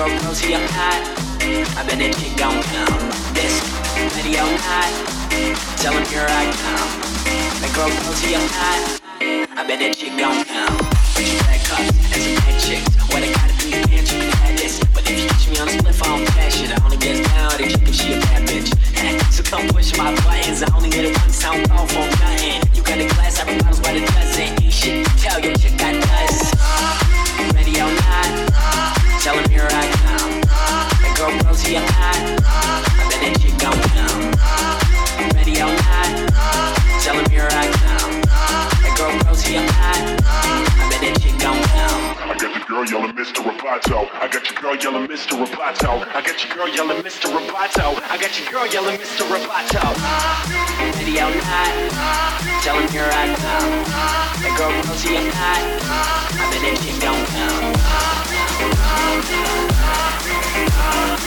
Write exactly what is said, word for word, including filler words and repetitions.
girl Rosie, I'm hot. I bet that chick gon' come. This radio night. Tell him here I come. That girl Rosie, I'm hot. I bet that chick gon' come. She black cups and some bad chicks. What I gotta do is dance, you can have this. But if you catch me on the spliff, I don't cash it. I only get down with a chick if she a bad bitch. So come push my buttons. I only hit it once, sound off on nothing. You got a glass, every bottle's what it doesn't. Eat shit, tell your chick I does. Ready or not, tell him here I come. That girl Rosie, I'm hot. I bet that chick gon' come. Ready or not, tell him here I come. That girl Rosie, I'm hot. I bet that chick gon' come. I got your girl yelling Mister Roboto. I got your girl yelling Mister Roboto. I got your girl yelling Mister Roboto. I got your girl yelling Mister Roboto. Ready or not, tell him here I come. That girl Rosie, I'm hot. I bet that chick gon' come.